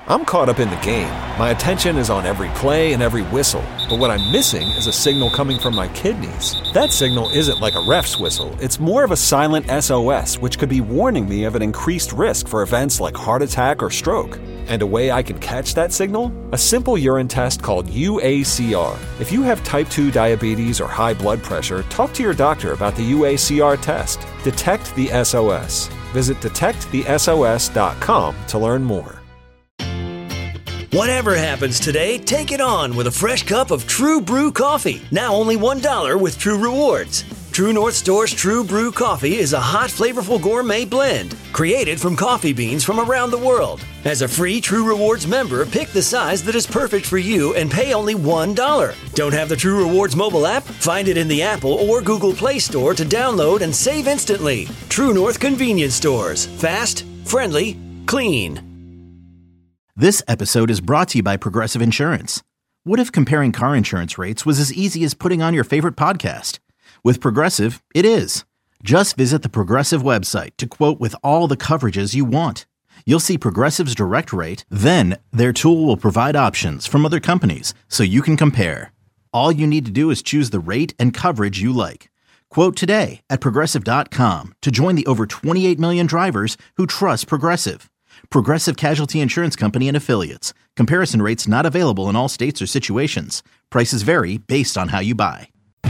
I'm caught up in the game. My attention is on every play and every whistle. But what I'm missing is a signal coming from my kidneys. That signal isn't like a ref's whistle. It's more of a silent SOS, which could be warning me of an increased risk for events like heart attack or stroke. And a way I can catch that signal? A simple urine test called UACR. If you have type 2 diabetes or high blood pressure, talk to your doctor about the UACR test. Detect the SOS. Visit detectthesos.com to learn more. Whatever happens today, take it on with a fresh cup of True Brew coffee. Now only $1 with True Rewards. True North Store's True Brew coffee is a hot, flavorful gourmet blend created from coffee beans from around the world. As a free True Rewards member, pick the size that is perfect for you and pay only $1. Don't have the True Rewards mobile app? Find it in the Apple or Google Play Store to download and save instantly. True North Convenience Stores. Fast, friendly, clean. This episode is brought to you by Progressive Insurance. What if comparing car insurance rates was as easy as putting on your favorite podcast? With Progressive, it is. Just visit the Progressive website to quote with all the coverages you want. You'll see Progressive's direct rate, then their tool will provide options from other companies so you can compare. All you need to do is choose the rate and coverage you like. Quote today at Progressive.com to join the over 28 million drivers who trust Progressive. Progressive Casualty Insurance Company and Affiliates. Comparison rates not available in all states or situations. Prices vary based on how you buy.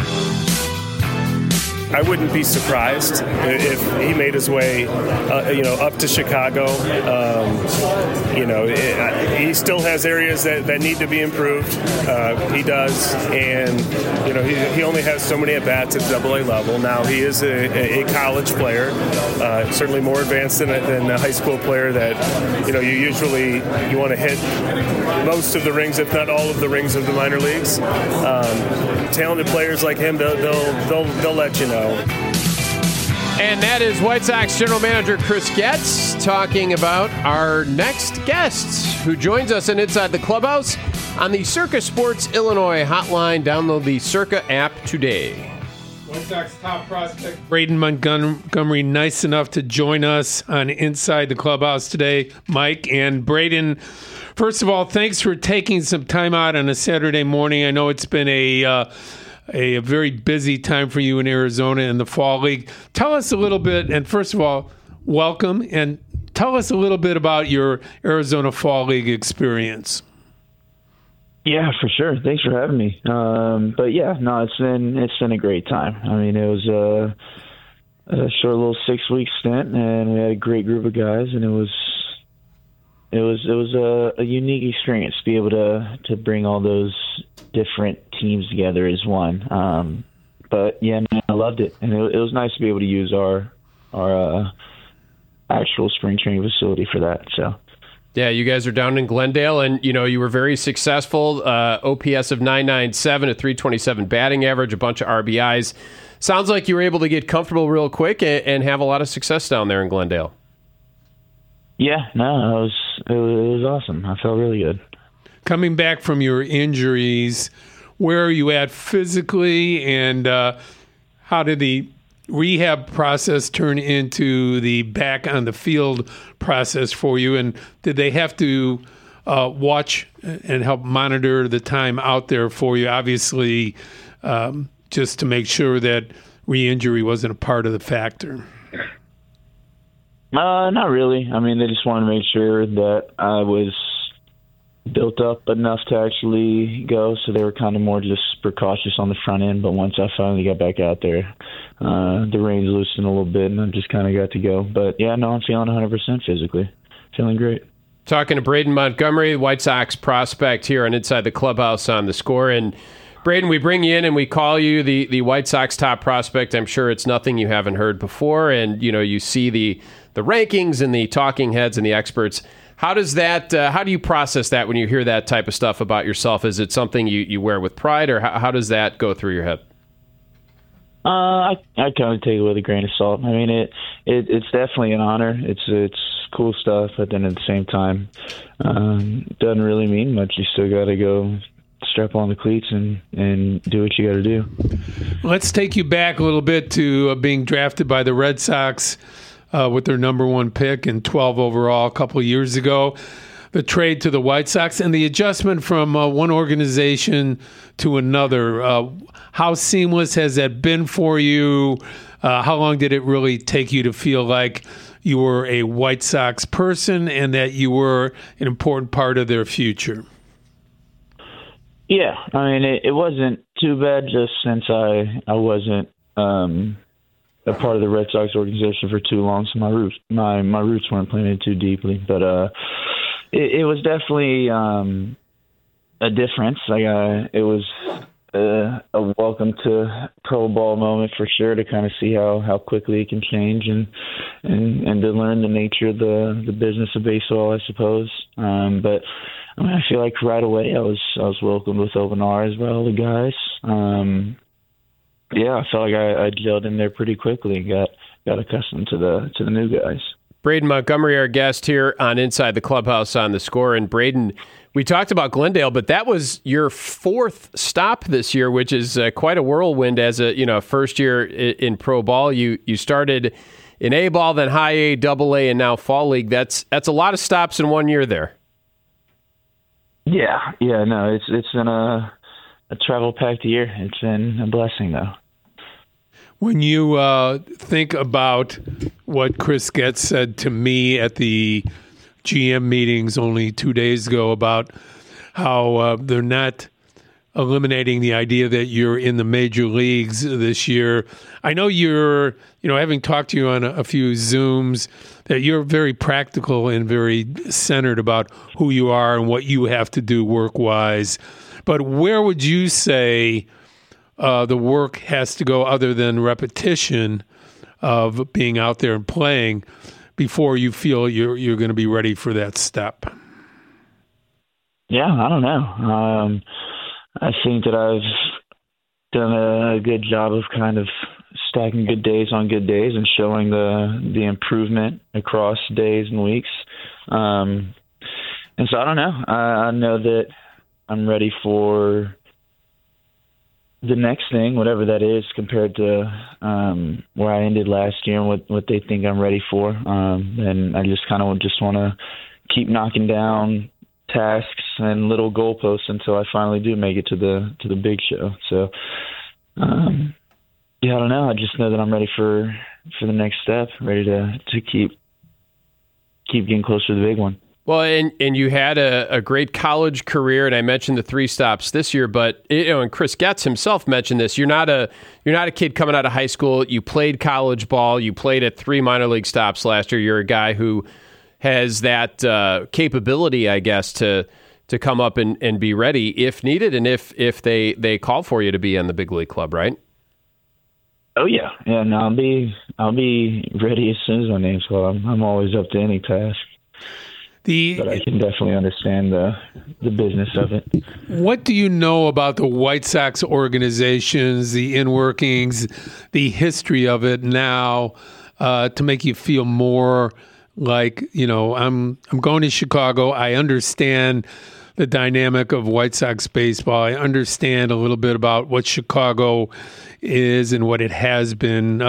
I wouldn't be surprised if he made his way, up to Chicago. He still has areas that need to be improved. He does, and he only has so many at bats at AA level. Now he is a college player, certainly more advanced than a high school player. That you want to hit most of the rings, if not all of the rings of the minor leagues. Talented players like him, they'll let you know. And that is White Sox General Manager Chris Getz talking about our next guest who joins us in Inside the Clubhouse on the Circa Sports Illinois hotline. Download the Circa app today. White Sox top prospect Braden Montgomery, nice enough to join us on Inside the Clubhouse today. Mike and Braden, first of all, thanks for taking some time out on a Saturday morning. I know it's been a very busy time for you in Arizona in the Fall League. Tell us a little bit, and first of all, welcome, and tell us a little bit about your Arizona Fall League experience. Yeah, for sure. Thanks for having me. It's been a great time. I mean, it was a short little 6-week stint, and we had a great group of guys, and it was a unique experience to be able to bring all those different teams together as one. I loved it, and it was nice to be able to use our actual spring training facility for that. So. Yeah, you guys are down in Glendale, and you were very successful. OPS of 997, a 327 batting average, a bunch of RBIs. Sounds like you were able to get comfortable real quick and have a lot of success down there in Glendale. Yeah, no, it was awesome. I felt really good. Coming back from your injuries, where are you at physically, and how did the rehab process turn into the back on the field process for you? And did they have to watch and help monitor the time out there for you, obviously, just to make sure that re-injury wasn't a part of the factor? Not really. I mean, they just wanted to make sure that I was built up enough to actually go, so they were kind of more just precautious on the front end. But once I finally got back out there, the reins loosened a little bit, and I just kind of got to go. But yeah, no, I'm feeling 100% physically. Feeling great. Talking to Braden Montgomery, White Sox prospect here on Inside the Clubhouse on The Score. And Braden, we bring you in and we call you the White Sox top prospect. I'm sure it's nothing you haven't heard before, and you see the rankings and the talking heads and the experts. How does that? How do you process that when you hear that type of stuff about yourself? Is it something you wear with pride, or how does that go through your head? I kind of take it with a grain of salt. I mean, it's definitely an honor. It's cool stuff, but then at the same time, it doesn't really mean much. You still got to go strap on the cleats and do what you got to do. Let's take you back a little bit to being drafted by the Red Sox with their number 1 pick and 12 overall a couple of years ago. the trade to the White Sox and the adjustment from one organization to another. How seamless has that been for you? How long did it really take you to feel like you were a White Sox person and that you were an important part of their future? Yeah, I mean, it wasn't too bad just since I wasn't a part of the Red Sox organization for too long, so my roots weren't planted too deeply. But it was definitely a difference. It was a welcome to pro ball moment for sure, to kind of see how quickly it can change and to learn the nature of the business of baseball, I suppose. But I mean, I feel like right away I was welcomed with open arms by all the guys. I felt like I gelled in there pretty quickly. Got accustomed to the new guys. Braden Montgomery, our guest here on Inside the Clubhouse on The Score. And Braden, we talked about Glendale, but that was your fourth stop this year, which is quite a whirlwind as a first year in pro ball. You started in A ball, then high A, double A, and now fall league. That's a lot of stops in 1 year there. Yeah, no, it's been a travel-packed year. It's been a blessing, though. When you think about what Chris Getz said to me at the GM meetings only 2 days ago about how they're not eliminating the idea that you're in the major leagues this year, I know you're, having talked to you on a few Zooms, that you're very practical and very centered about who you are and what you have to do work-wise. But where would you say the work has to go, other than repetition of being out there and playing, before you feel you're going to be ready for that step? Yeah, I don't know. I think that I've done a good job of kind of stacking good days on good days and showing the improvement across days and weeks. And so I don't know. I know that I'm ready for the next thing, whatever that is, compared to where I ended last year and what they think I'm ready for. And I just kind of just want to keep knocking down tasks and little goalposts until I finally do make it to the big show. So, I don't know. I just know that I'm ready for the next step, ready to keep getting closer to the big one. Well, and you had a great college career, and I mentioned the 3 stops this year, but and Chris Getz himself mentioned this. You're not a kid coming out of high school. You played college ball. You played at 3 minor league stops last year. You're a guy who has that capability, I guess, to come up and be ready if needed, and if they call for you to be on the big league club, right? Oh yeah, no, I'll be ready as soon as my name's called. I'm always up to any task. But I can definitely understand the business of it. What do you know about the White Sox organizations, the inner workings, the history of it now, to make you feel more like, I'm going to Chicago. I understand the dynamic of White Sox baseball. I understand a little bit about what Chicago is and what it has been.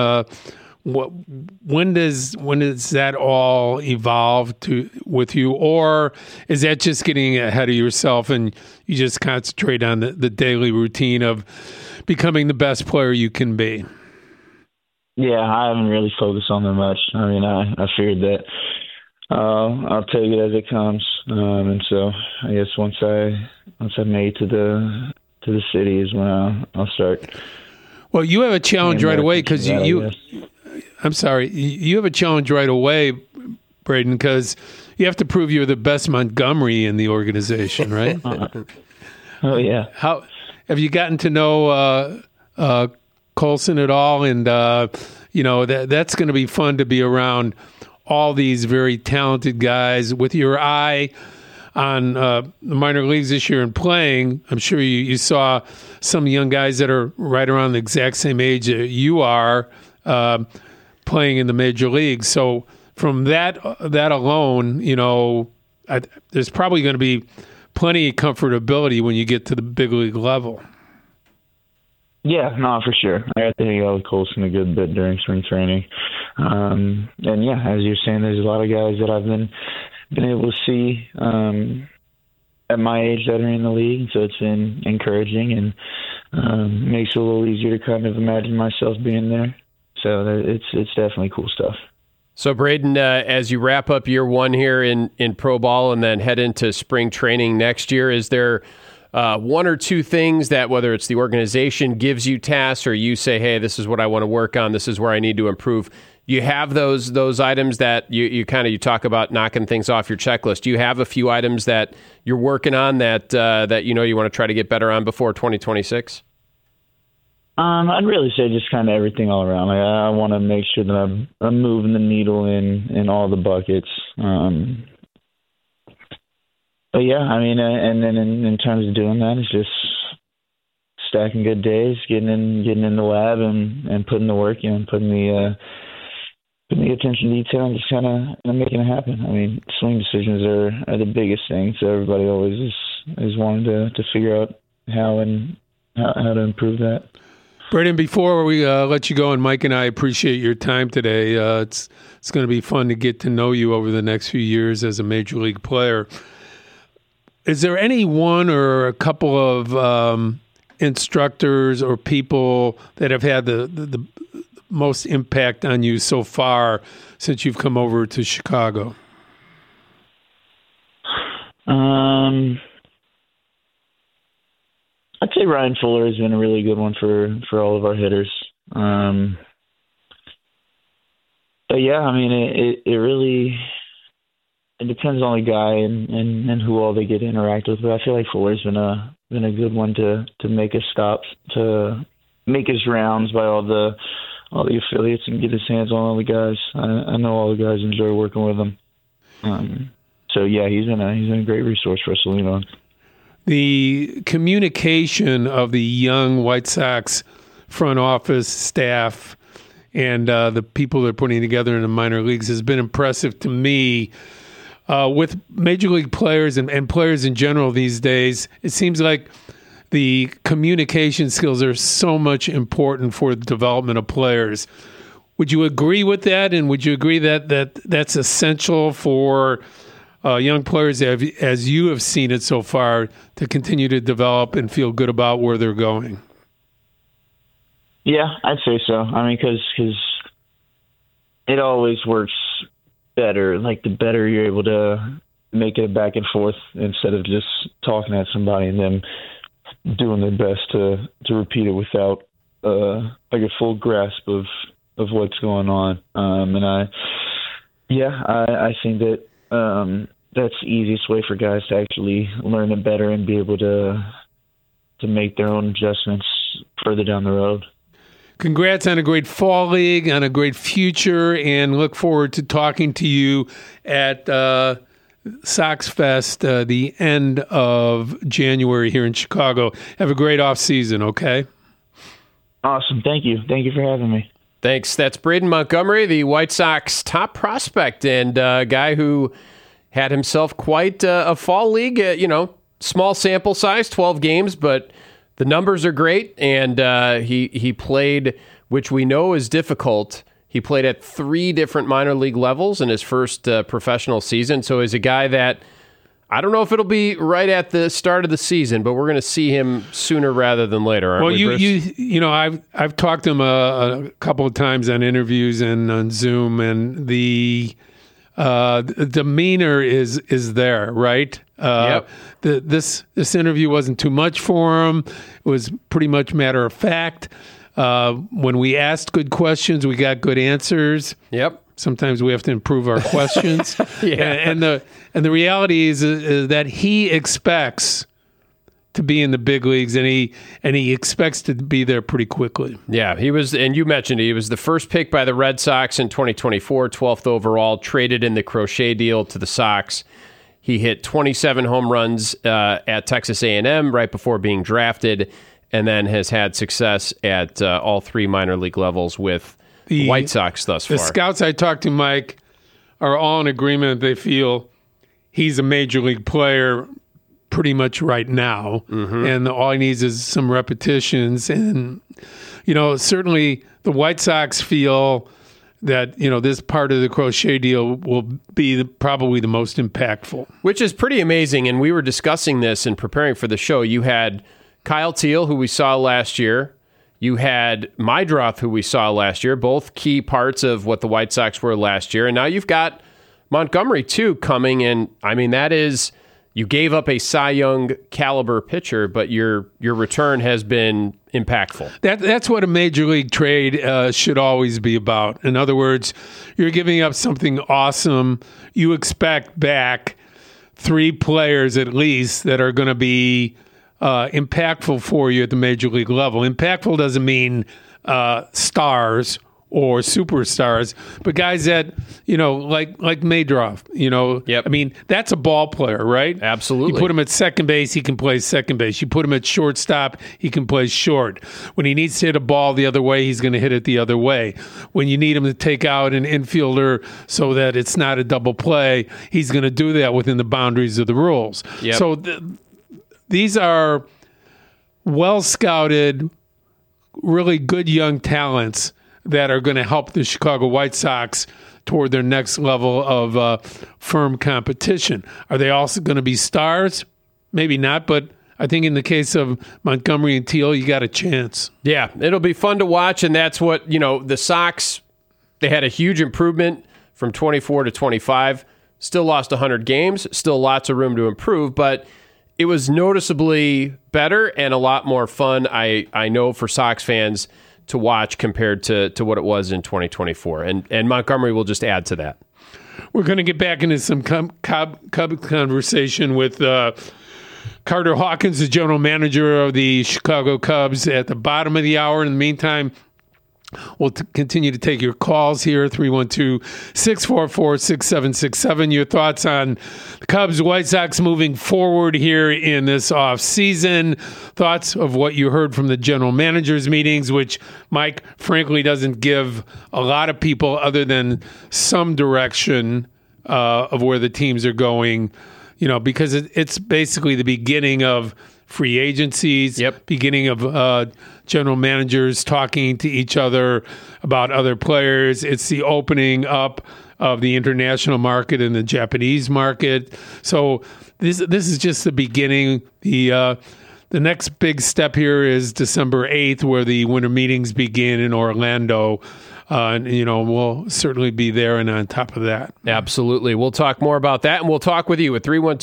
When does that all evolve with you, or is that just getting ahead of yourself and you just concentrate on the daily routine of becoming the best player you can be? Yeah, I haven't really focused on that much. I mean, I figured that I'll take it as it comes, and so I guess once I made it to the city is when I'll start. Well, you have a challenge right away because I'm sorry. You have a challenge right away, Braden, because you have to prove you're the best Montgomery in the organization, right? Oh, yeah. How have you gotten to know Colson at all? And, that's going to be fun to be around all these very talented guys with your eye on the minor leagues this year and playing. I'm sure you saw some young guys that are right around the exact same age that you are, playing in the major leagues. So from that alone, there's probably going to be plenty of comfortability when you get to the big league level. Yeah, no, for sure. I got to hang out with Colson a good bit during spring training. And yeah, as you're saying, there's a lot of guys that I've been been able to see at my age that are in the league. So it's been encouraging and makes it a little easier to kind of imagine myself being there. So it's definitely cool stuff. So, Braden, as you wrap up year one here in pro ball and then head into spring training next year, is there one or two things that, whether it's the organization gives you tasks or you say, hey, this is what I want to work on, this is where I need to improve, you have those items that you talk about knocking things off your checklist? Do you have a few items that you're working on that you want to try to get better on before 2026? I'd really say just kind of everything all around. Like, I want to make sure that I'm moving the needle in all the buckets. But yeah, I mean, and then in terms of doing that, it's just stacking good days, getting in the lab and putting the work in, putting the attention to detail, and just kind of making it happen. I mean, swing decisions are the biggest thing, so everybody always is wanting to figure out how to improve that. Braden, before we let you go, and Mike and I appreciate your time today, it's going to be fun to get to know you over the next few years as a major league player. Is there any one or a couple of instructors or people that have had the most impact on you so far since you've come over to Chicago? I'd say Ryan Fuller has been a really good one for all of our hitters. But yeah, I mean, it really depends on the guy and who all they get to interact with. But I feel like Fuller's been a good one to make us stop, to make his rounds by all the affiliates and get his hands on all the guys. I know all the guys enjoy working with him. So yeah, he's been a great resource for us to lean on. The communication of the young White Sox front office staff and the people they're putting together in the minor leagues has been impressive to me. With major league players and players in general these days, it seems like the communication skills are so much important for the development of players. Would you agree with that? And would you agree that that's essential for young players, as you have seen it so far, to continue to develop and feel good about where they're going? Yeah, I'd say so. I mean, because it always works better. Like, the better you're able to make it back and forth instead of just talking at somebody and them doing their best to repeat it without like a full grasp of what's going on. And I think that that's the easiest way for guys to actually learn it better and be able to make their own adjustments further down the road. Congrats on a great fall league, on a great future, and look forward to talking to you at Sox Fest the end of January here in Chicago. Have a great off season, okay? Awesome. Thank you. Thank you for having me. Thanks. That's Braden Montgomery, the White Sox top prospect and a guy who had himself quite a fall league. Small sample size, 12 games, but the numbers are great. And he played, which we know is difficult. He played at 3 different minor league levels in his first professional season. So he's a guy that I don't know if it'll be right at the start of the season, but we're going to see him sooner rather than later. Aren't we, Bruce? I've talked to him a couple of times on interviews and on Zoom, and the demeanor is there, right? Yep. This interview wasn't too much for him. It was pretty much matter of fact. When we asked good questions, we got good answers. Yep. Sometimes we have to improve our questions. Yeah. And the reality is that he expects to be in the big leagues, and he expects to be there pretty quickly. Yeah, he was, and you mentioned he was the first pick by the Red Sox in 2024, 12th overall, traded in the Crochet deal to the Sox. He hit 27 home runs at Texas A&M right before being drafted, and then has had success at all 3 minor league levels with the White Sox thus far. The scouts I talked to, Mike, are all in agreement. They feel he's a major league player pretty much right now, and all he needs is some repetitions. And, certainly the White Sox feel that, this part of the Crochet deal will be probably the most impactful. Which is pretty amazing, and we were discussing this in preparing for the show. You had Kyle Teal, who we saw last year. You had Meidroth, who we saw last year, both key parts of what the White Sox were last year. And now you've got Montgomery, too, coming in. I mean, that is, you gave up a Cy Young caliber pitcher, but your return has been impactful. That's what a major league trade should always be about. In other words, you're giving up something awesome. You expect back 3 players at least that are going to be impactful for you at the major league level. Impactful doesn't mean stars or superstars, but guys that, like Meidroth, Yep. I mean, that's a ball player, right? Absolutely. You put him at second base, he can play second base. You put him at shortstop, he can play short. When he needs to hit a ball the other way, he's going to hit it the other way. When you need him to take out an infielder so that it's not a double play, he's going to do that within the boundaries of the rules. Yep. So these are well-scouted, really good young talents that are going to help the Chicago White Sox toward their next level of firm competition. Are they also going to be stars? Maybe not, but I think in the case of Montgomery and Teal, you got a chance. Yeah, it'll be fun to watch, and that's what, the Sox, they had a huge improvement from 24 to 25, still lost 100 games, still lots of room to improve, but it was noticeably better and a lot more fun, I know, for Sox fans to watch compared to what it was in 2024. And Montgomery will just add to that. We're going to get back into some Cub conversation with Carter Hawkins, the general manager of the Chicago Cubs, at the bottom of the hour. In the meantime, we'll continue to take your calls here, 312-644-6767. Your thoughts on the Cubs, White Sox moving forward here in this offseason. Thoughts of what you heard from the general managers meetings, which Mike, frankly, doesn't give a lot of people other than some direction of where the teams are going, because it's basically the beginning of free agencies, beginning of general managers talking to each other about other players. It's the opening up of the international market and the Japanese market. So this is just the beginning. The next big step here is December 8th, where the winter meetings begin in Orlando. And we'll certainly be there and on top of that. Absolutely. We'll talk more about that, and we'll talk with you at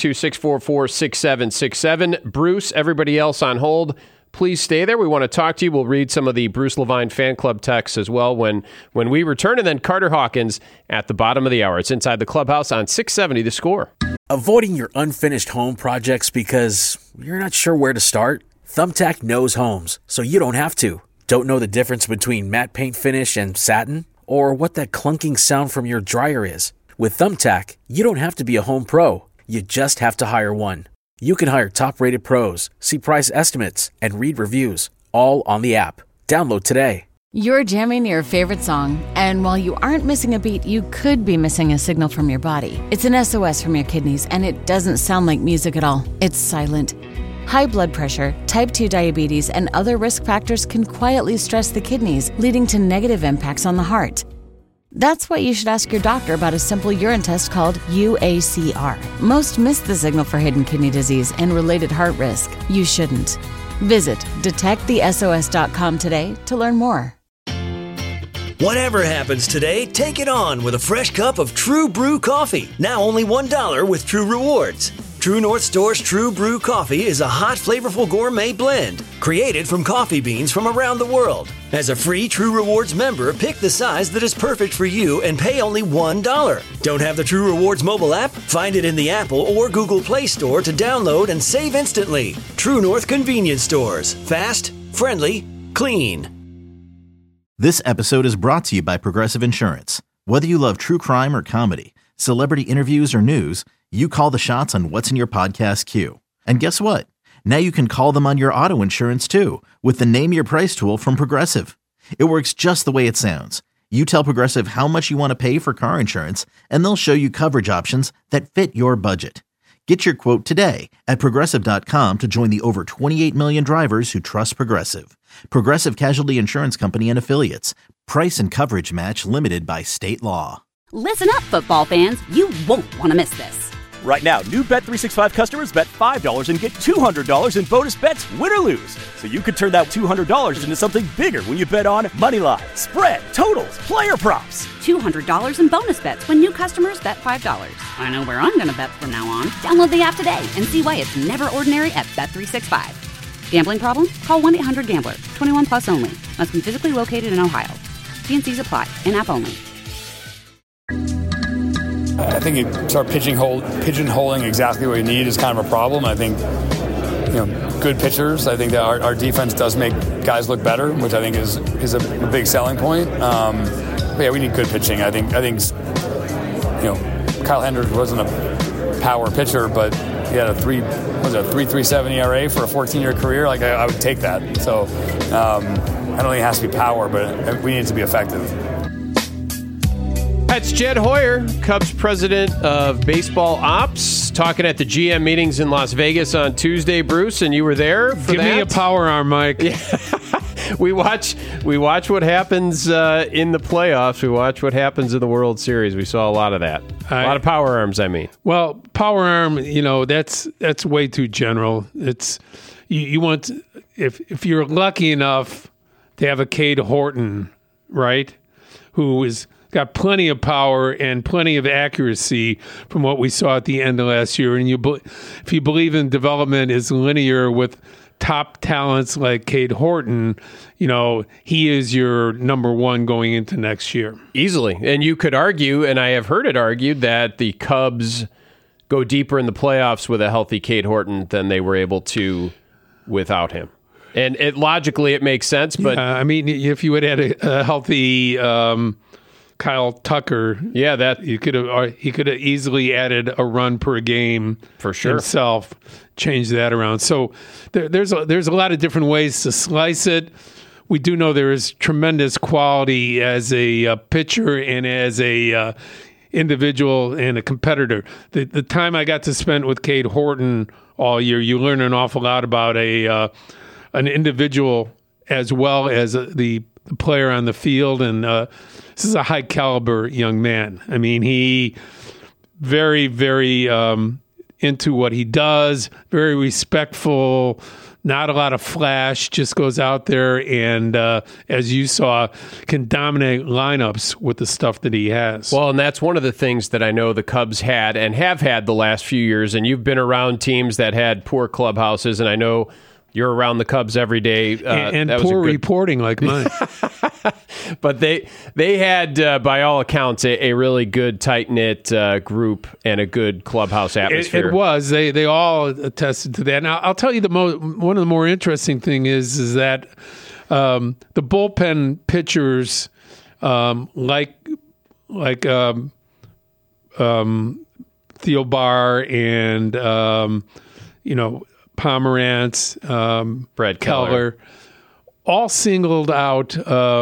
312-644-6767. Bruce, everybody else on hold, please stay there. We want to talk to you. We'll read some of the Bruce Levine fan club texts as well when we return. And then Carter Hawkins at the bottom of the hour. It's Inside the Clubhouse on 670 The Score. Avoiding your unfinished home projects because you're not sure where to start? Thumbtack knows homes, so you don't have to. Don't know the difference between matte paint finish and satin? Or what that clunking sound from your dryer is? With Thumbtack, you don't have to be a home pro. You just have to hire one. You can hire top-rated pros, see price estimates, and read reviews, all on the app. Download today. You're jamming your favorite song, and while you aren't missing a beat, you could be missing a signal from your body. It's an SOS from your kidneys, and it doesn't sound like music at all. It's silent. High blood pressure, type 2 diabetes, and other risk factors can quietly stress the kidneys, leading to negative impacts on the heart. That's why you should ask your doctor about a simple urine test called UACR. Most miss the signal for hidden kidney disease and related heart risk. You shouldn't. Visit detectthesos.com today to learn more. Whatever happens today, take it on with a fresh cup of True Brew coffee. Now only $1 with True Rewards. True North Store's True Brew coffee is a hot, flavorful gourmet blend created from coffee beans from around the world. As a free True Rewards member, pick the size that is perfect for you and pay only $1. Don't have the True Rewards mobile app? Find it in the Apple or Google Play Store to download and save instantly. True North Convenience Stores. Fast, friendly, clean. This episode is brought to you by Progressive Insurance. Whether you love true crime or comedy, celebrity interviews or news, you call the shots on what's in your podcast queue. And guess what? Now you can call them on your auto insurance too with the Name Your Price tool from Progressive. It works just the way it sounds. You tell Progressive how much you want to pay for car insurance, and they'll show you coverage options that fit your budget. Get your quote today at Progressive.com to join the over 28 million drivers who trust Progressive. Progressive Casualty Insurance Company and Affiliates. Price and coverage match limited by state law. Listen up, football fans. You won't want to miss this. Right now, new Bet365 customers bet $5 and get $200 in bonus bets, win or lose. So you could turn that $200 into something bigger when you bet on moneyline, spread, totals, player props. $200 in bonus bets when new customers bet $5. I know where I'm going to bet from now on. Download the app today and see why it's never ordinary at Bet365. Gambling problem? Call 1-800-GAMBLER. 21 plus only. Must be physically located in Ohio. T&Cs apply. In-app only. I think you start pigeonholing exactly what you need is kind of a problem. I think, good pitchers. I think that our defense does make guys look better, which I think is a big selling point. But yeah, we need good pitching. I think Kyle Hendricks wasn't a power pitcher, but he had a 3.37 ERA for a 14-year career. Like I would take that. So I don't think it has to be power, but we need it to be effective. That's Jed Hoyer, Cubs president of baseball ops, talking at the GM meetings in Las Vegas on Tuesday, Bruce, and you were there for Give me a power arm, Mike. Yeah. We watch what happens in the playoffs. We watch what happens in the World Series. We saw a lot of that. A lot of power arms, I mean. Well, power arm, that's way too general. It's you want, if you're lucky enough to have a Cade Horton, right, who is got plenty of power and plenty of accuracy from what we saw at the end of last year. And if you believe in development is linear with top talents like Cade Horton, he is your number one going into next year. Easily. And you could argue, and I have heard it argued, that the Cubs go deeper in the playoffs with a healthy Cade Horton than they were able to without him. And logically it makes sense, but... Yeah, I mean, if you had had a healthy... Kyle Tucker, he could have easily added a run per game for sure himself, changed that around. So there's a lot of different ways to slice it. We do know there is tremendous quality as a pitcher and as a individual and a competitor. The time I got to spend with Cade Horton all year, you learn an awful lot about an individual as well as the player on the field, and this is a high caliber young man. I mean, he very, very into what he does, very respectful, not a lot of flash, just goes out there and, as you saw, can dominate lineups with the stuff that he has. Well, and that's one of the things that I know the Cubs had and have had the last few years, and you've been around teams that had poor clubhouses, and I know you're around the Cubs every day. And poor reporting like mine. But they had, by all accounts, a really good, tight-knit group and a good clubhouse atmosphere. It was. They all attested to that. Now, I'll tell you one of the more interesting thing is that the bullpen pitchers like Thielbar and Pomerantz, Brad Keller, all singled out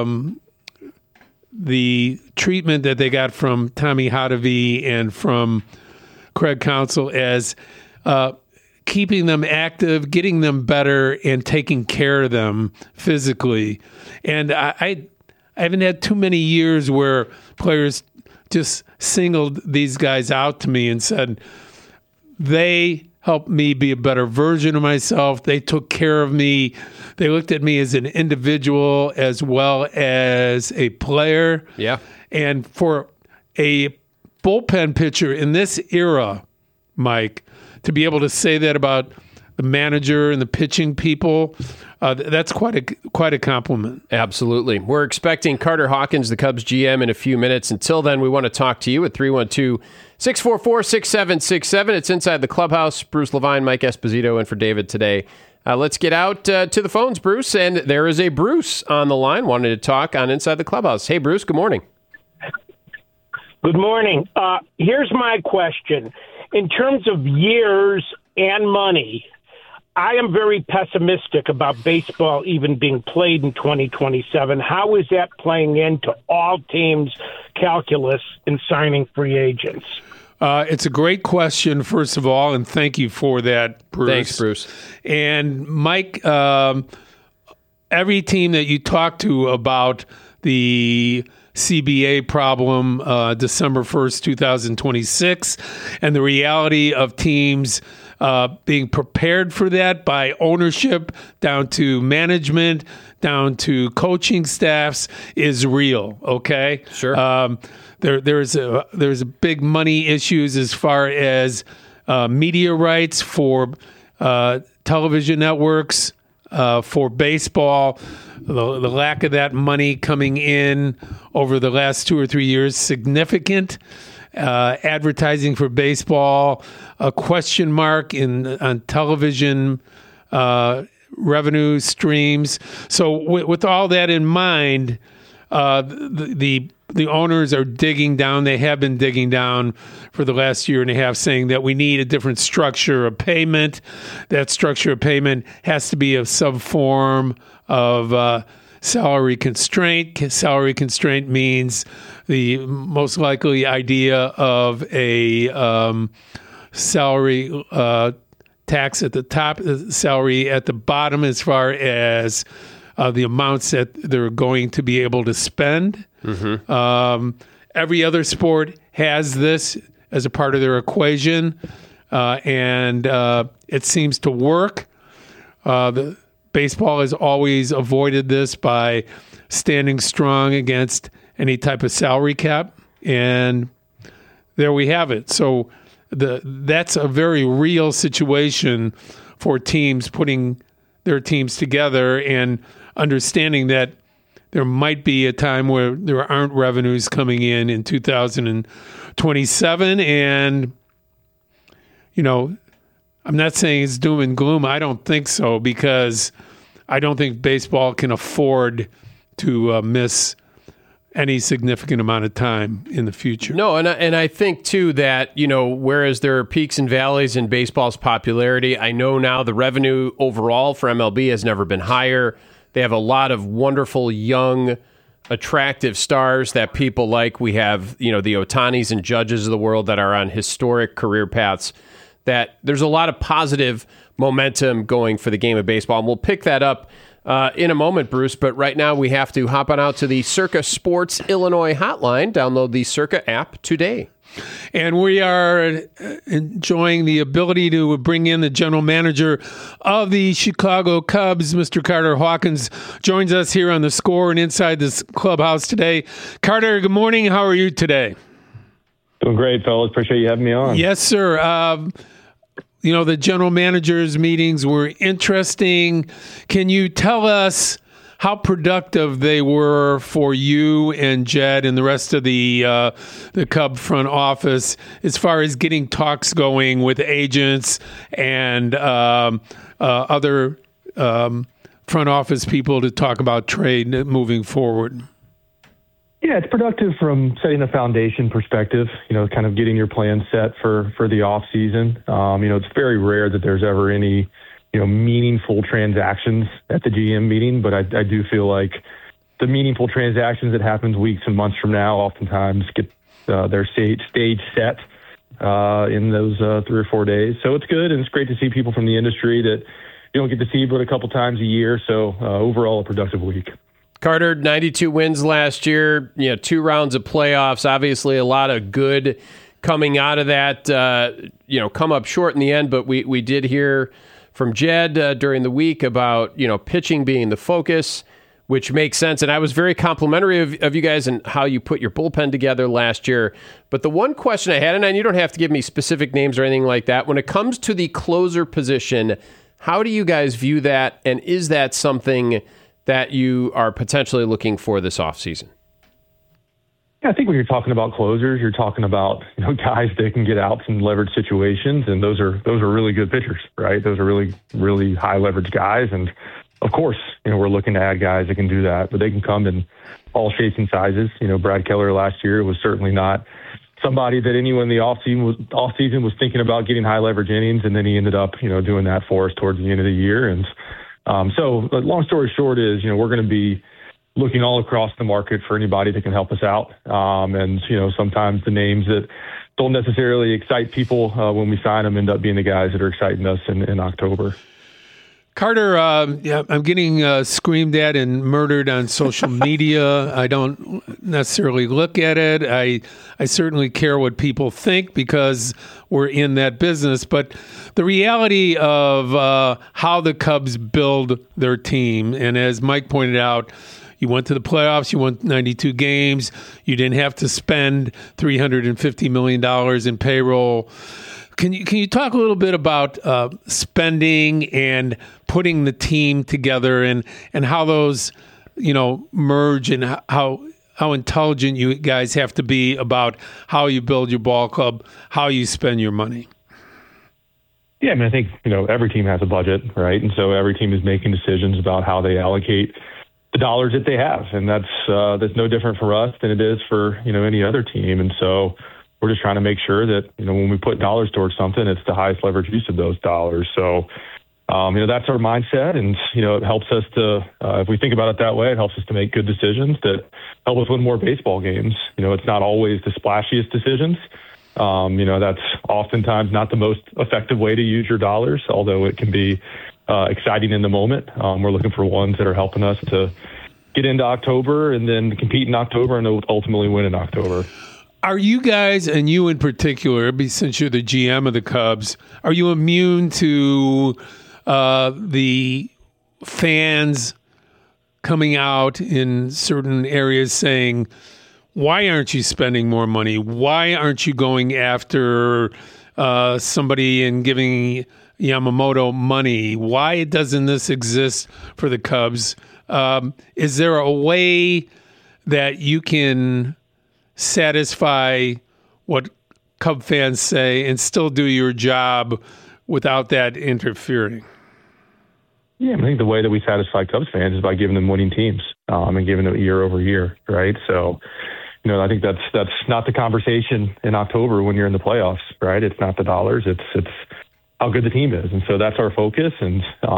the treatment that they got from Tommy Hotovy and from Craig Counsell as keeping them active, getting them better, and taking care of them physically. And I haven't had too many years where players just singled these guys out to me and said, they helped me be a better version of myself. They took care of me. They looked at me as an individual as well as a player. Yeah. And for a bullpen pitcher in this era, Mike, to be able to say that about the manager and the pitching people, that's quite a compliment. Absolutely. We're expecting Carter Hawkins, the Cubs GM, in a few minutes. Until then, we want to talk to you at 312-644-6767. It's Inside the Clubhouse. Bruce Levine, Mike Esposito, and for David today. Let's get out to the phones, Bruce. And there is a Bruce on the line wanted to talk on Inside the Clubhouse. Hey, Bruce, good morning. Good morning. Here's my question. In terms of years and money, I am very pessimistic about baseball even being played in 2027. How is that playing into all teams' calculus in signing free agents? It's a great question, first of all, and thank you for that, Bruce. Thanks, Bruce. And Mike, every team that you talk to about the CBA problem December 1st, 2026, and the reality of teams being prepared for that by ownership down to management, down to coaching staffs is real. Okay, sure. There's a big money issues as far as media rights for television networks, for baseball. The lack of that money coming in over the last 2 or 3 years, significant. Advertising for baseball, a question mark on television revenue streams. So with all that in mind, the owners are digging down. They have been digging down for the last year and a half, saying that we need a different structure of payment. That structure of payment has to be of some form of salary constraint. Salary constraint means the most likely idea of a salary tax at the top, salary at the bottom, as far as the amounts that they're going to be able to spend. Mm-hmm. Every other sport has this as a part of their equation, and it seems to work. The baseball has always avoided this by standing strong against any type of salary cap, and there we have it. So that's a very real situation for teams putting their teams together and understanding that there might be a time where there aren't revenues coming in 2027. And, I'm not saying it's doom and gloom. I don't think so, because I don't think baseball can afford to miss any significant amount of time in the future. No, and I think, too, that, whereas there are peaks and valleys in baseball's popularity, I know now the revenue overall for MLB has never been higher. They have a lot of wonderful, young, attractive stars that people like. We have, the Ohtanis and Judges of the world that are on historic career paths, that there's a lot of positive momentum going for the game of baseball. And we'll pick that up in a moment, Bruce. But right now we have to hop on out to the Circa Sports Illinois hotline. Download the Circa app today. And we are enjoying the ability to bring in the general manager of the Chicago Cubs, Mr. Carter Hawkins, joins us here on The Score and inside this clubhouse today. Carter, good morning. How are you today? Doing great, fellas. Appreciate you having me on. Yes, sir. The general managers meetings were interesting. Can you tell us how productive they were for you and Jed and the rest of the Cub front office as far as getting talks going with agents and other front office people to talk about trade moving forward? Yeah, it's productive from setting a foundation perspective, kind of getting your plan set for the off season. It's very rare that there's ever any meaningful transactions at the GM meeting, but I do feel like the meaningful transactions that happens weeks and months from now oftentimes get their stage set in those 3 or 4 days. So it's good, and it's great to see people from the industry that you don't get to see but a couple times a year. So overall, a productive week. Carter, 92 wins last year, 2 rounds of playoffs, obviously a lot of good coming out of that, come up short in the end, but we did hear from Jed during the week about, pitching being the focus, which makes sense. And I was very complimentary of you guys and how you put your bullpen together last year. But the one question I had, and you don't have to give me specific names or anything like that, when it comes to the closer position, how do you guys view that? And is that something that you are potentially looking for this offseason? Yeah, I think when you're talking about closers, you're talking about guys that can get out from leverage situations, and those are really good pitchers, right? Those are really, really high leverage guys, and of course, we're looking to add guys that can do that, but they can come in all shapes and sizes. Brad Keller last year was certainly not somebody that anyone in the off season was thinking about getting high leverage innings, and then he ended up doing that for us towards the end of the year. And so long story short is we're going to be looking all across the market for anybody that can help us out. And sometimes the names that don't necessarily excite people when we sign them end up being the guys that are exciting us in October. Carter, I'm getting screamed at and murdered on social media. I don't necessarily look at it. I certainly care what people think because we're in that business. But the reality of how the Cubs build their team, and as Mike pointed out, you went to the playoffs, you won 92 games, you didn't have to spend $350 million in payroll. Can you talk a little bit about spending and putting the team together and how those, merge and how intelligent you guys have to be about how you build your ball club, how you spend your money? Yeah, I mean, I think, every team has a budget, right? And so every team is making decisions about how they allocate the dollars that they have. And that's no different for us than it is for, any other team. And so we're just trying to make sure that, when we put dollars towards something, it's the highest leverage use of those dollars. So, that's our mindset. And, it helps us to, if we think about it that way, it helps us to make good decisions that help us win more baseball games. It's not always the splashiest decisions. That's oftentimes not the most effective way to use your dollars, although it can be exciting in the moment. We're looking for ones that are helping us to get into October and then compete in October and ultimately win in October. Are you guys, and you in particular, since you're the GM of the Cubs, are you immune to the fans coming out in certain areas saying, why aren't you spending more money? Why aren't you going after somebody and giving Yamamoto money? Why doesn't this exist for the Cubs? Is there a way that you can satisfy what Cub fans say and still do your job without that interfering? Yeah, I think the way that we satisfy Cubs fans is by giving them winning teams and giving them year over year, right? So, I think that's not the conversation in October when you're in the playoffs, right? It's not the dollars, it's how good the team is. And so that's our focus. And,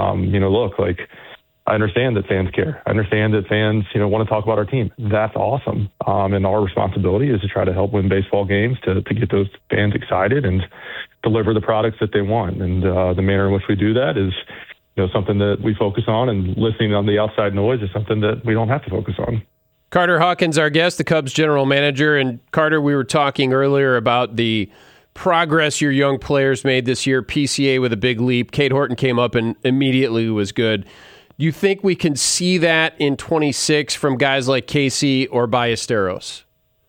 I understand that fans care. I understand that fans, want to talk about our team. That's awesome. And our responsibility is to try to help win baseball games, to get those fans excited and deliver the products that they want. And the manner in which we do that is, something that we focus on, and listening on the outside noise is something that we don't have to focus on. Carter Hawkins, our guest, the Cubs general manager. And Carter, we were talking earlier about the progress your young players made this year. PCA with a big leap. Cade Horton came up and immediately was good. Do you think we can see that in 26 from guys like Casey or Ballesteros?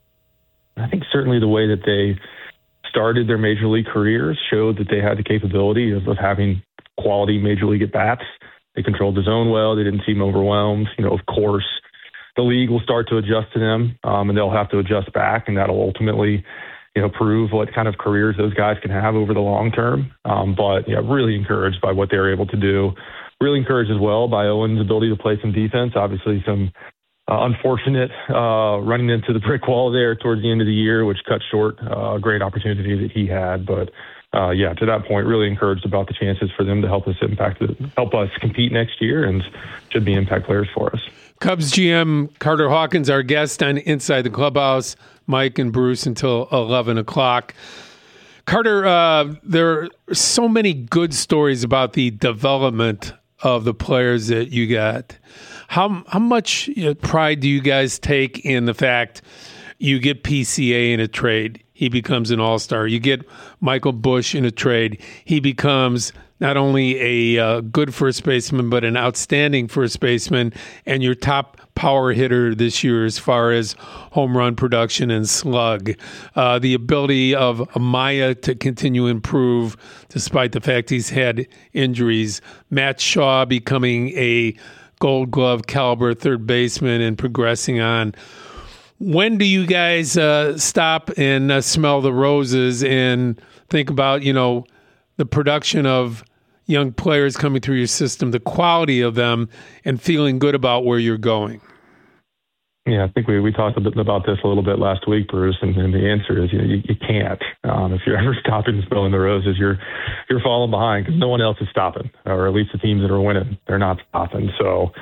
I think certainly the way that they started their major league careers showed that they had the capability of having quality major league at-bats. They controlled the zone well. They didn't seem overwhelmed. Of course, the league will start to adjust to them, and they'll have to adjust back, and that'll ultimately, prove what kind of careers those guys can have over the long term. But really encouraged by what they were able to do. Really encouraged as well by Owen's ability to play some defense. Obviously, some unfortunate running into the brick wall there towards the end of the year, which cut short a great opportunity that he had. But to that point, really encouraged about the chances for them to help us compete next year, and should be impact players for us. Cubs GM Carter Hawkins, our guest on Inside the Clubhouse. Mike and Bruce until 11 o'clock. Carter, there are so many good stories about the development of the players that you got. How much pride do you guys take in the fact you get PCA in a trade, he becomes an all-star. You get Michael Busch in a trade, he becomes not only a good first baseman, but an outstanding first baseman, and your top power hitter this year as far as home run production and slug. The ability of Amaya to continue to improve despite the fact he's had injuries. Matt Shaw becoming a Gold Glove caliber third baseman and progressing on. When do you guys stop and smell the roses and think about, the production of young players coming through your system, the quality of them, and feeling good about where you're going? Yeah, I think we talked about this a little bit last week, Bruce, and the answer is you can't. If you're ever stopping and smelling the roses, you're falling behind because no one else is stopping, or at least the teams that are winning, they're not stopping. So,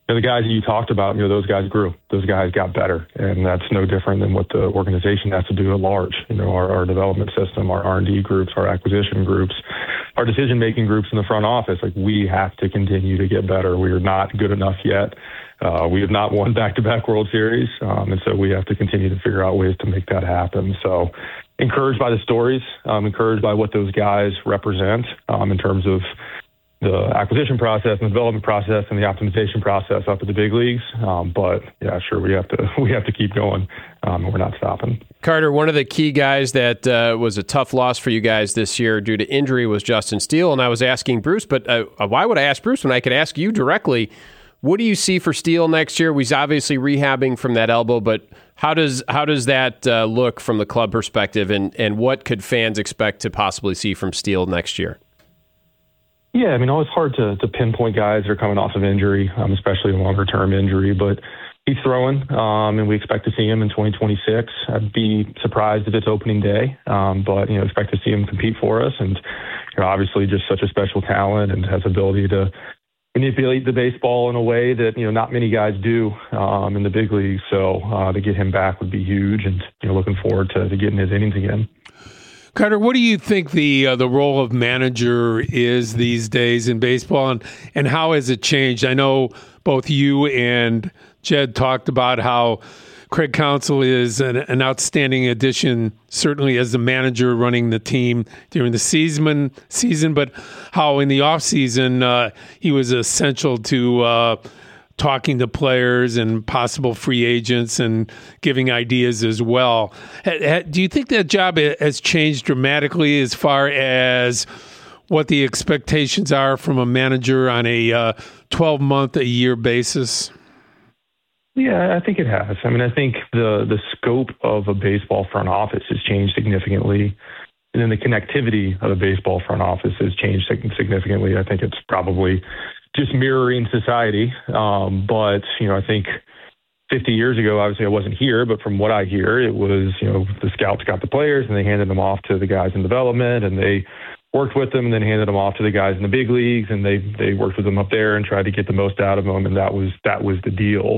the guys that you talked about, those guys grew. Those guys got better, and that's no different than what the organization has to do at large. Our development system, our R&D groups, our acquisition groups, our decision-making groups in the front office. Like, we have to continue to get better. We are not good enough yet. We have not won back-to-back World Series, and so we have to continue to figure out ways to make that happen. So, encouraged by the stories, encouraged by what those guys represent in terms of the acquisition process and the development process and the optimization process up at the big leagues. But yeah, sure, we have to keep going. We're not stopping. Carter, one of the key guys that was a tough loss for you guys this year due to injury was Justin Steele. And I was asking Bruce, but why would I ask Bruce when I could ask you directly? What do you see for Steele next year? He's obviously rehabbing from that elbow, but how does that look from the club perspective, and what could fans expect to possibly see from Steele next year? Yeah, always hard to pinpoint guys that are coming off of injury, especially a longer-term injury, but he's throwing, and we expect to see him in 2026. I'd be surprised if it's opening day, but, expect to see him compete for us, and, obviously just such a special talent and has ability to manipulate the baseball in a way that, not many guys do in the big leagues, so to get him back would be huge, and, looking forward to getting his innings again. Carter, what do you think the role of manager is these days in baseball, and how has it changed? I know both you and Jed talked about how Craig Counsell is an outstanding addition, certainly as the manager running the team during the season, but how in the offseason he was essential to talking to players and possible free agents and giving ideas as well. Do you think that job has changed dramatically as far as what the expectations are from a manager on a 12-month-a-year basis? Yeah, I think it has. I think the scope of a baseball front office has changed significantly. And then the connectivity of a baseball front office has changed significantly. I think it's probably just mirroring society. But, I think 50 years ago, obviously I wasn't here, but from what I hear, it was, the scouts got the players and they handed them off to the guys in development, and they worked with them and then handed them off to the guys in the big leagues, and they worked with them up there and tried to get the most out of them. And that was the deal.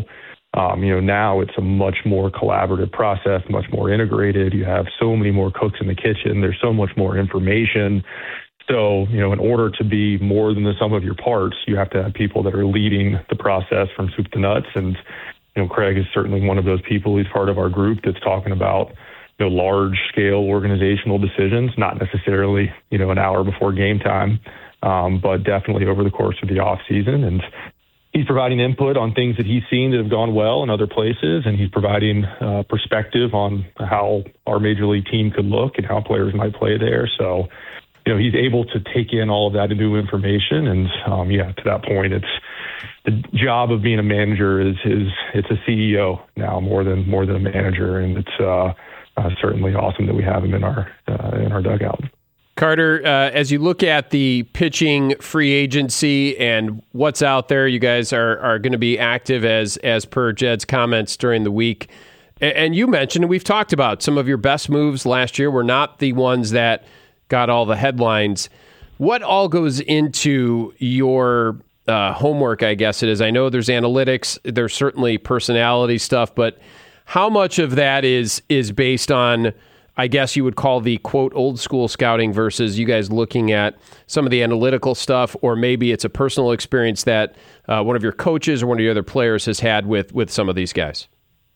Now it's a much more collaborative process, much more integrated. You have so many more cooks in the kitchen. There's so much more information. So, in order to be more than the sum of your parts, you have to have people that are leading the process from soup to nuts. And, Craig is certainly one of those people. He's part of our group that's talking about, large scale organizational decisions, not necessarily, an hour before game time, but definitely over the course of the off season. And he's providing input on things that he's seen that have gone well in other places, and he's providing perspective on how our major league team could look and how players might play there. So, he's able to take in all of that new information. And, to that point, it's the job of being a manager it's a CEO now more than a manager. And it's certainly awesome that we have him in our dugout. Carter, as you look at the pitching free agency and what's out there, you guys are going to be active as per Jed's comments during the week. And you mentioned, and we've talked about, some of your best moves last year were not the ones that got all the headlines. What all goes into your homework, I guess it is? I know there's analytics, there's certainly personality stuff, but how much of that is based on, I guess you would call the, quote, old school scouting versus you guys looking at some of the analytical stuff, or maybe it's a personal experience that one of your coaches or one of your other players has had with some of these guys?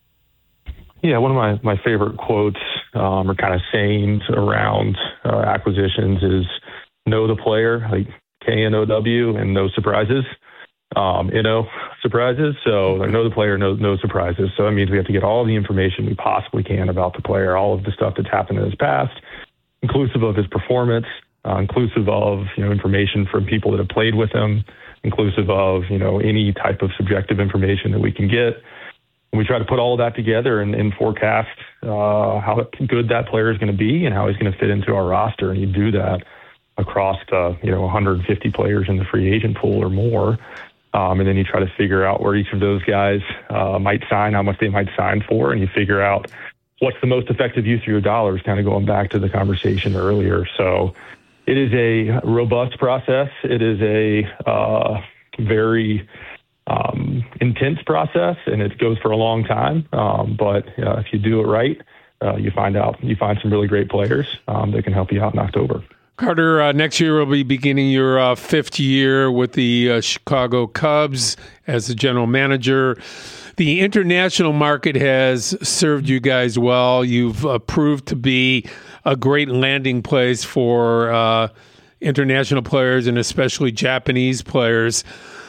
Yeah, one of my favorite quotes or kind of sayings around acquisitions is know the player, like KNOW, and no surprises. No surprises. So know the player, no surprises. So that means we have to get all the information we possibly can about the player, all of the stuff that's happened in his past, inclusive of his performance, inclusive of information from people that have played with him, inclusive of any type of subjective information that we can get. And we try to put all of that together and forecast how good that player is going to be and how he's going to fit into our roster. And you do that across the 150 players in the free agent pool or more. And then you try to figure out where each of those guys might sign, how much they might sign for, and you figure out what's the most effective use of your dollars, kind of going back to the conversation earlier. So it is a robust process. It is a very intense process, and it goes for a long time. But if you do it right, you find some really great players that can help you out in October. Carter, next year will be beginning your fifth year with the Chicago Cubs as the general manager. The international market has served you guys well. You've proved to be a great landing place for international players and especially Japanese players.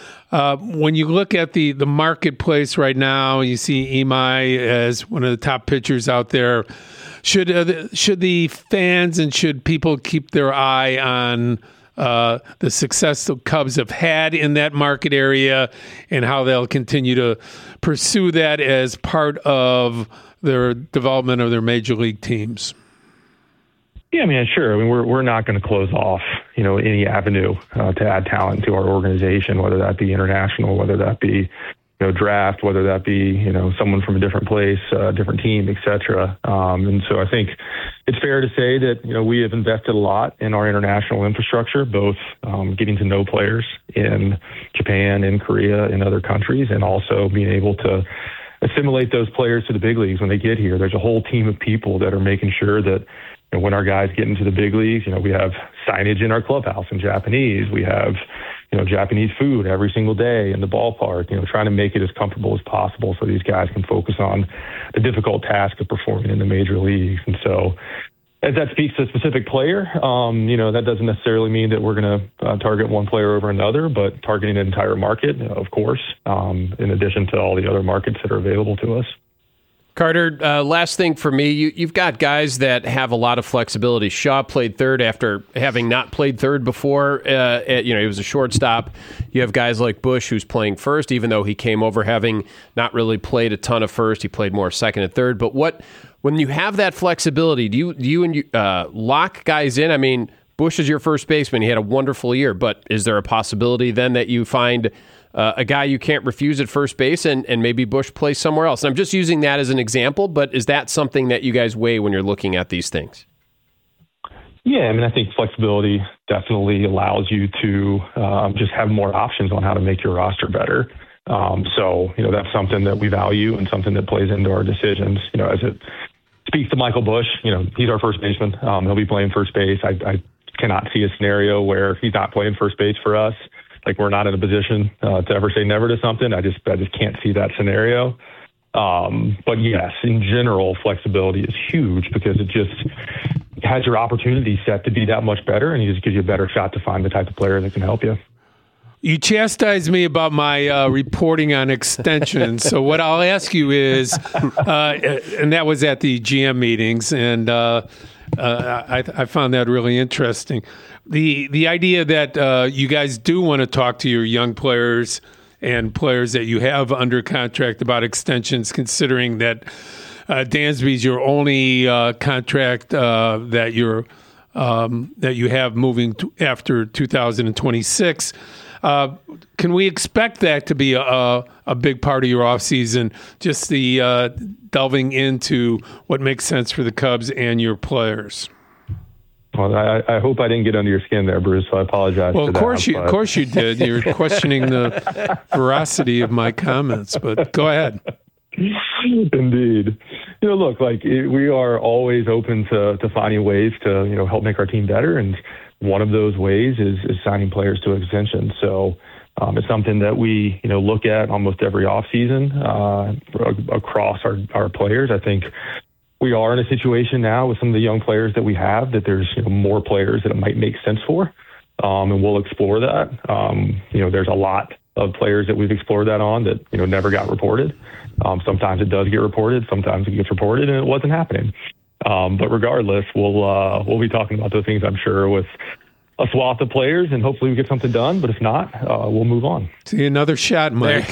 When you look at the marketplace right now, you see Imai as one of the top pitchers out there. Should the fans and should people keep their eye on the success the Cubs have had in that market area and how they'll continue to pursue that as part of their development of their major league teams? Yeah, I mean, sure. I mean, we're not going to close off, any avenue to add talent to our organization, whether that be international, whether that be, draft, whether that be, someone from a different place, different team, et cetera. And so I think it's fair to say that, we have invested a lot in our international infrastructure, both getting to know players in Japan, in Korea, in other countries, and also being able to assimilate those players to the big leagues when they get here. There's a whole team of people that are making sure that when our guys get into the big leagues, we have signage in our clubhouse in Japanese. We have, Japanese food every single day in the ballpark, trying to make it as comfortable as possible so these guys can focus on the difficult task of performing in the major leagues. And so as that speaks to a specific player, that doesn't necessarily mean that we're going to target one player over another, but targeting an entire market, of course, in addition to all the other markets that are available to us. Carter, last thing for me, you've got guys that have a lot of flexibility. Shaw played third after having not played third before. He was a shortstop. You have guys like Bush who's playing first, even though he came over having not really played a ton of first. He played more second and third. But when you have that flexibility, do you lock guys in? I mean, Bush is your first baseman. He had a wonderful year. But is there a possibility then that you find a guy you can't refuse at first base and maybe Bush plays somewhere else? And I'm just using that as an example, but is that something that you guys weigh when you're looking at these things? Yeah, I mean, I think flexibility definitely allows you to just have more options on how to make your roster better. So, that's something that we value and something that plays into our decisions. As it speaks to Michael Bush, he's our first baseman. He'll be playing first base. I cannot see a scenario where he's not playing first base for us. Like, we're not in a position to ever say never to something. I just can't see that scenario. But yes, in general, flexibility is huge because it just has your opportunity set to be that much better, and it just gives you a better shot to find the type of player that can help you. You chastised me about my reporting on extensions. So what I'll ask you is, and that was at the GM meetings, and I found that really interesting. The idea that you guys do want to talk to your young players and players that you have under contract about extensions, considering that Dansby's your only contract that you have moving after 2026. Can we expect that to be a big part of your offseason, just the delving into what makes sense for the Cubs and your players? Well, I hope I didn't get under your skin there, Bruce, so I apologize for that. Of course you did. You're questioning the veracity of my comments, but go ahead. Indeed. Look, we are always open to finding ways to, help make our team better, and one of those ways is signing players to extension. So it's something that we, look at almost every offseason across our players. I think we are in a situation now with some of the young players that we have that there's more players that it might make sense for, and we'll explore that. There's a lot of players that we've explored that on that never got reported. Sometimes it does get reported, sometimes it gets reported, and it wasn't happening. But regardless, we'll be talking about those things, I'm sure, with a swath of players, and hopefully we get something done. But if not, we'll move on. See, another shot, Mike.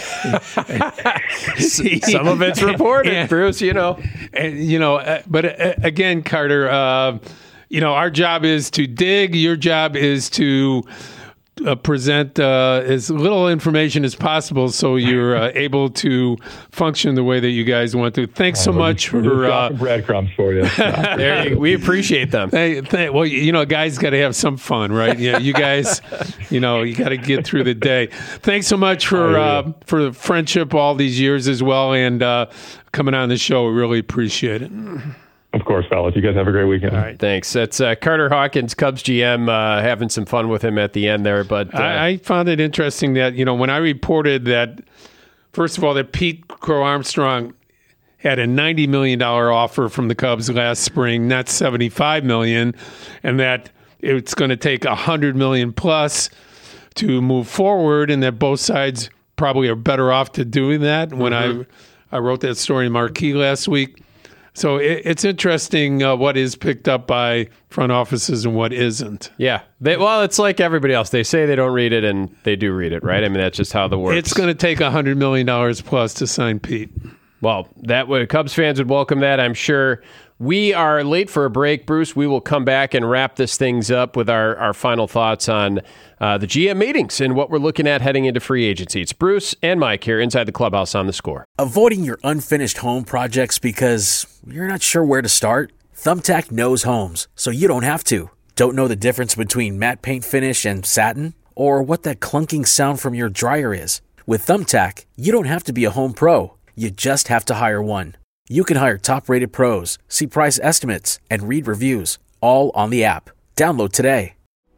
Some of it's reported, Bruce, And, but again, Carter, our job is to dig. Your job is to present as little information as possible so you're able to function the way that you guys want to. Thanks so much for breadcrumbs for you. We appreciate them. Well, guys got to have some fun, right? Yeah, you guys, you got to get through the day. Thanks so much for the friendship all these years as well, and coming on the show. We really appreciate it. Of course, fellas. You guys have a great weekend. All right, thanks. That's Carter Hawkins, Cubs GM, having some fun with him at the end there. But I found it interesting that, when I reported that, first of all, that Pete Crow Armstrong had a $90 million offer from the Cubs last spring, not $75 million, and that it's going to take $100 million plus to move forward, and that both sides probably are better off to doing that. When I wrote that story in Marquee last week. So it's interesting what is picked up by front offices and what isn't. Yeah. It's like everybody else. They say they don't read it, and they do read it, right? I mean, that's just how the works. It's going to take $100 million plus to sign Pete. Well, Cubs fans would welcome that, I'm sure. We are late for a break, Bruce. We will come back and wrap this things up with our final thoughts on the GM meetings and what we're looking at heading into free agency. It's Bruce and Mike here inside the clubhouse on The Score. Avoiding your unfinished home projects because you're not sure where to start? Thumbtack knows homes, so you don't have to. Don't know the difference between matte paint finish and satin? Or what that clunking sound from your dryer is? With Thumbtack, you don't have to be a home pro. You just have to hire one. You can hire top-rated pros, see price estimates, and read reviews, all on the app. Download today.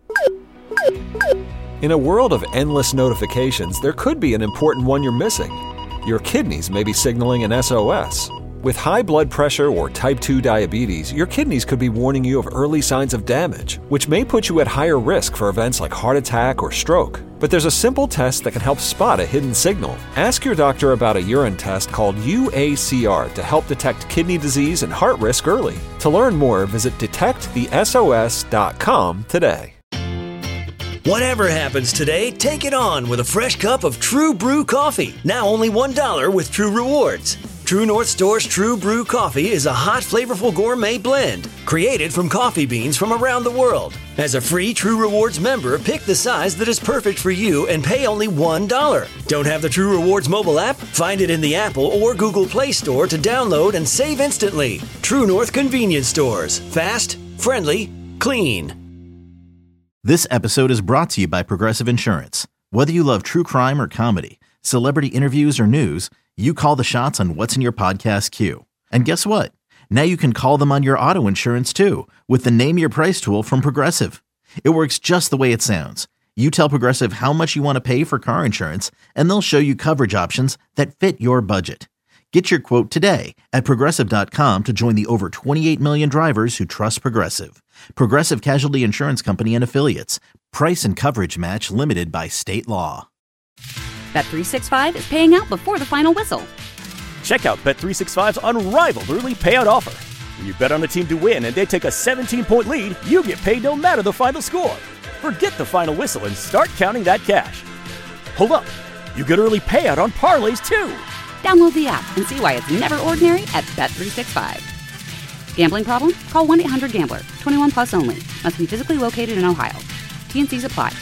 In a world of endless notifications, there could be an important one you're missing. Your kidneys may be signaling an SOS. With high blood pressure or type 2 diabetes, your kidneys could be warning you of early signs of damage, which may put you at higher risk for events like heart attack or stroke. But there's a simple test that can help spot a hidden signal. Ask your doctor about a urine test called UACR to help detect kidney disease and heart risk early. To learn more, visit detectthesos.com today. Whatever happens today, take it on with a fresh cup of True Brew coffee. Now only $1 with True Rewards. True North Store's True Brew coffee is a hot, flavorful gourmet blend created from coffee beans from around the world. As a free True Rewards member, pick the size that is perfect for you and pay only $1. Don't have the True Rewards mobile app? Find it in the Apple or Google Play Store to download and save instantly. True North Convenience Stores. Fast, friendly, clean. This episode is brought to you by Progressive Insurance. Whether you love true crime or comedy, celebrity interviews or news, you call the shots on what's in your podcast queue. And guess what? Now you can call them on your auto insurance too with the Name Your Price tool from Progressive. It works just the way it sounds. You tell Progressive how much you want to pay for car insurance, and they'll show you coverage options that fit your budget. Get your quote today at Progressive.com to join the over 28 million drivers who trust Progressive. Progressive Casualty Insurance Company and Affiliates. Price and coverage match limited by state law. Bet365 is paying out before the final whistle. Check out Bet365's unrivaled early payout offer. When you bet on a team to win and they take a 17-point lead, you get paid no matter the final score. Forget the final whistle and start counting that cash. Hold up. You get early payout on parlays, too. Download the app and see why it's never ordinary at Bet365. Gambling problem? Call 1-800-GAMBLER. 21 plus only. Must be physically located in Ohio. T&Cs apply.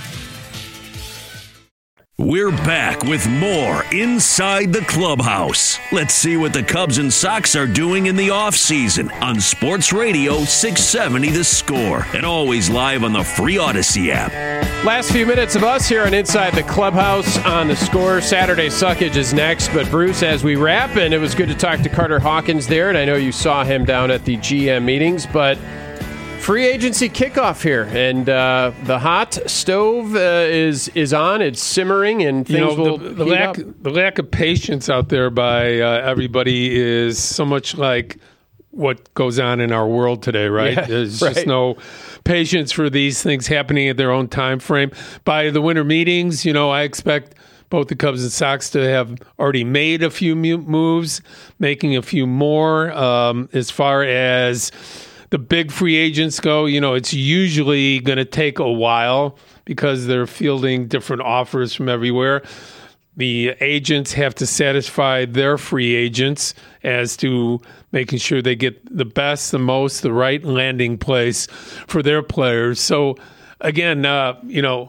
We're back with more Inside the Clubhouse. Let's see what the Cubs and Sox are doing in the offseason on Sports Radio 670 The Score, and always live on the free Odyssey app. Last few minutes of us here on Inside the Clubhouse on The Score. Saturday Suckage is next, but Bruce, as we wrap, and it was good to talk to Carter Hawkins there, and I know you saw him down at the GM meetings, but free agency kickoff here, and the hot stove is on. It's simmering, and things will heat up. The lack of patience out there by everybody is so much like what goes on in our world today, right? Yeah, There's just no patience for these things happening at their own time frame. By the winter meetings, I expect both the Cubs and Sox to have already made a few moves, making a few more. As far as the big free agents go, it's usually going to take a while because they're fielding different offers from everywhere. The agents have to satisfy their free agents as to making sure they get the best, the most, the right landing place for their players. So, again,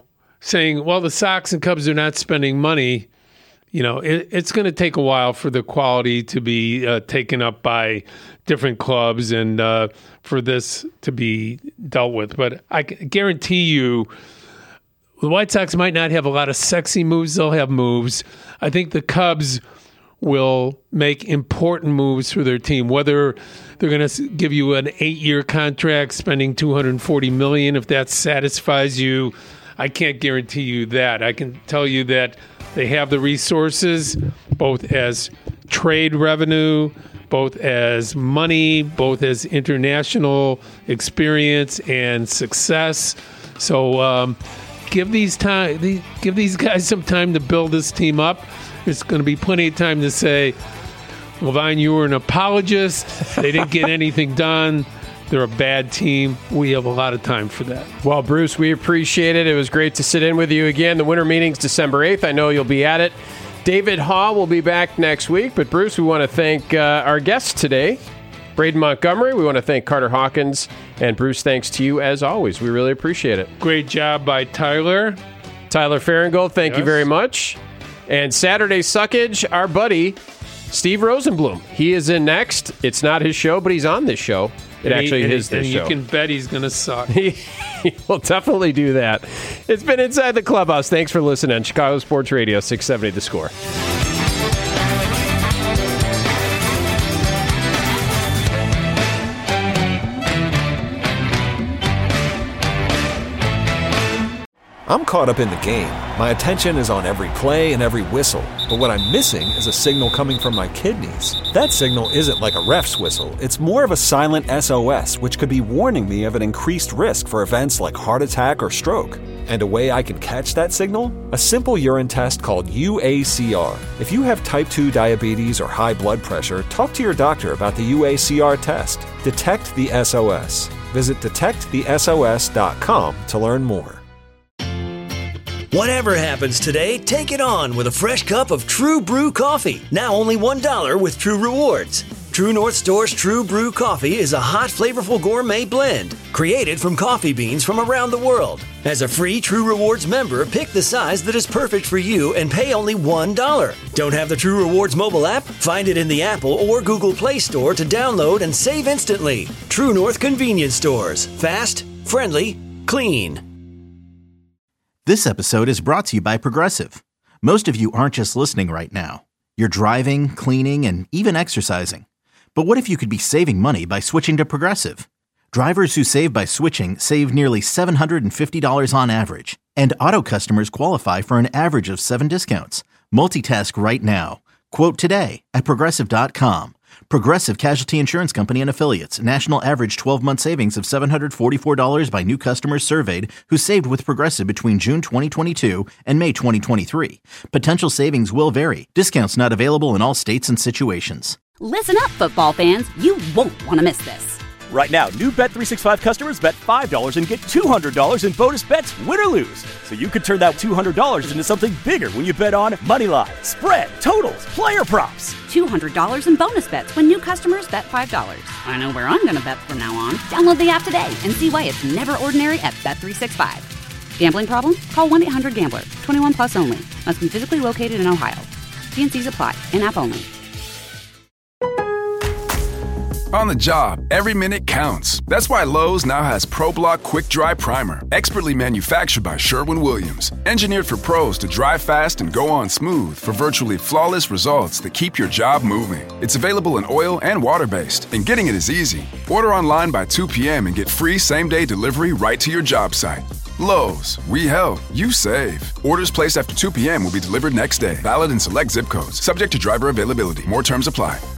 saying, well, the Sox and Cubs are not spending money, it's going to take a while for the quality to be taken up by different clubs and for this to be dealt with. But I guarantee you, the White Sox might not have a lot of sexy moves. They'll have moves. I think the Cubs will make important moves for their team, whether they're going to give you an 8-year contract spending $240 million. If that satisfies you, I can't guarantee you that. I can tell you that they have the resources, both as trade revenue, both as money, both as international experience and success. So give these guys some time to build this team up. There's going to be plenty of time to say, Levine, you were an apologist. They didn't get anything done. They're a bad team. We have a lot of time for that. Well, Bruce, we appreciate it. It was great to sit in with you again. The winter meeting's December 8th. I know you'll be at it. David Haugh will be back next week. But, Bruce, we want to thank our guests today, Braden Montgomery. We want to thank Carter Hawkins. And, Bruce, thanks to you as always. We really appreciate it. Great job by Tyler. Tyler Farringold, thank you very much. And Saturday Suckage, our buddy, Steve Rosenblum. He is in next. It's not his show, but he's on this show. It actually is this show. And you can bet he's going to suck. He will definitely do that. It's been Inside the Clubhouse. Thanks for listening on Chicago Sports Radio 670 The Score. I'm caught up in the game. My attention is on every play and every whistle. But what I'm missing is a signal coming from my kidneys. That signal isn't like a ref's whistle. It's more of a silent SOS, which could be warning me of an increased risk for events like heart attack or stroke. And a way I can catch that signal? A simple urine test called UACR. If you have type 2 diabetes or high blood pressure, talk to your doctor about the UACR test. Detect the SOS. Visit detectthesos.com to learn more. Whatever happens today, take it on with a fresh cup of True Brew coffee. Now only $1 with True Rewards. True North Store's True Brew coffee is a hot, flavorful gourmet blend created from coffee beans from around the world. As a free True Rewards member, pick the size that is perfect for you and pay only $1. Don't have the True Rewards mobile app? Find it in the Apple or Google Play Store to download and save instantly. True North Convenience Stores. Fast, friendly, clean. This episode is brought to you by Progressive. Most of you aren't just listening right now. You're driving, cleaning, and even exercising. But what if you could be saving money by switching to Progressive? Drivers who save by switching save nearly $750 on average. And auto customers qualify for an average of 7 discounts. Multitask right now. Quote today at Progressive.com. Progressive Casualty Insurance Company and Affiliates. National average 12-month savings of $744 by new customers surveyed who saved with Progressive between June 2022 and May 2023. Potential savings will vary. Discounts not available in all states and situations. Listen up, football fans. You won't want to miss this. Right now, new Bet365 customers bet $5 and get $200 in bonus bets, win or lose. So you could turn that $200 into something bigger when you bet on Moneyline, spread, totals, player props. $200 in bonus bets when new customers bet $5. I know where I'm going to bet from now on. Download the app today and see why it's never ordinary at Bet365. Gambling problem? Call 1-800-GAMBLER. 21 plus only. Must be physically located in Ohio. T&Cs apply. In-app only. On the job, every minute counts. That's why Lowe's now has ProBlock Quick Dry Primer, expertly manufactured by Sherwin-Williams. Engineered for pros to dry fast and go on smooth for virtually flawless results that keep your job moving. It's available in oil and water-based, and getting it is easy. Order online by 2 p.m. and get free same-day delivery right to your job site. Lowe's, we help, you save. Orders placed after 2 p.m. will be delivered next day. Valid in select zip codes. Subject to driver availability. More terms apply.